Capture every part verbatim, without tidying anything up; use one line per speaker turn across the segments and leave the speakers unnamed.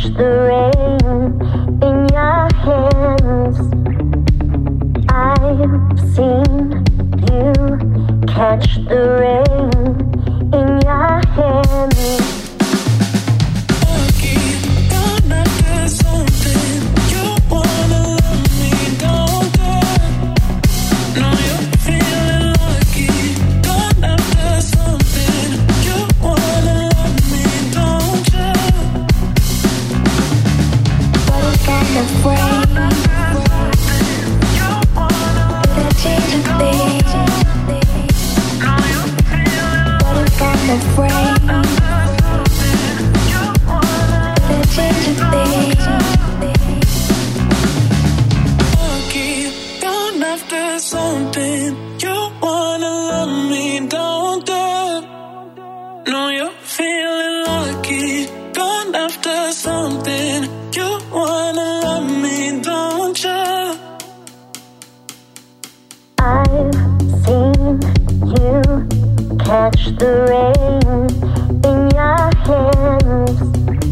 the rain in your hands. I've seen you catch the rain in your hands. Catch the rain in your hands.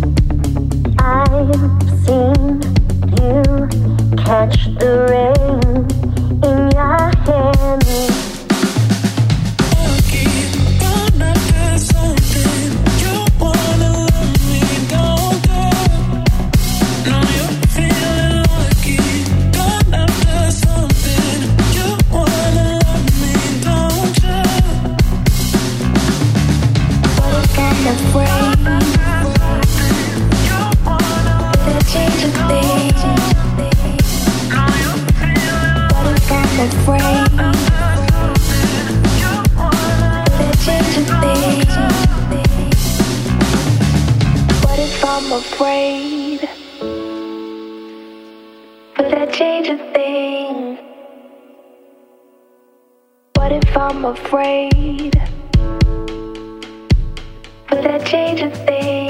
I've seen you catch the rain in your hands. I'm afraid for that change of thing. What if I'm afraid for that change of thing?